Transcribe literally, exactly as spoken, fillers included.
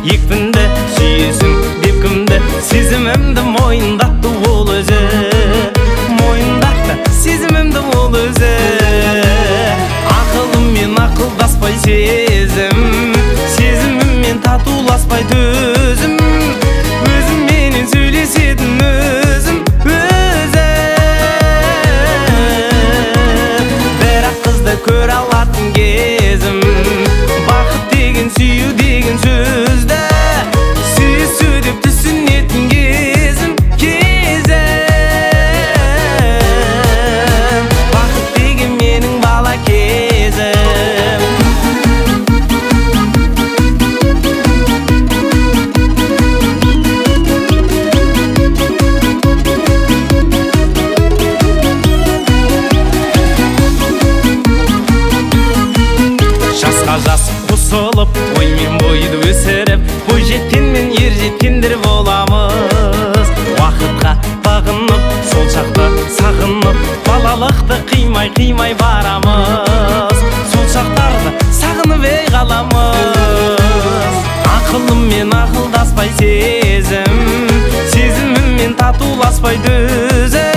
екпінді сүйесің деп кімді, сезімімді мойындатты ол өзі, мойындатты сезімімді ол өзі. Ақылыммен ақылдаспай сезім, сезіміммен татуласпай төзім, өзімменен сөйлесетін өзім өзі. Бірақ қызды көре алатын кезім, бақыт деген сүю деген сөзді сүйісу деп түсінетін кезім, кезім. Бақыт деген менің бала кезім. Жасқа жас қосылып, оймен бойды өсіріп, бой жеткен мен ер жеткендер боламыз. Уақытқа бағынып, сол шақты сағынып, балалықты қимай қимай барамыз. Сол шақтарды сағынып ей қаламыз. Ақылыммен ақылдаспай сезім, сезіміммен татуласпай төзім,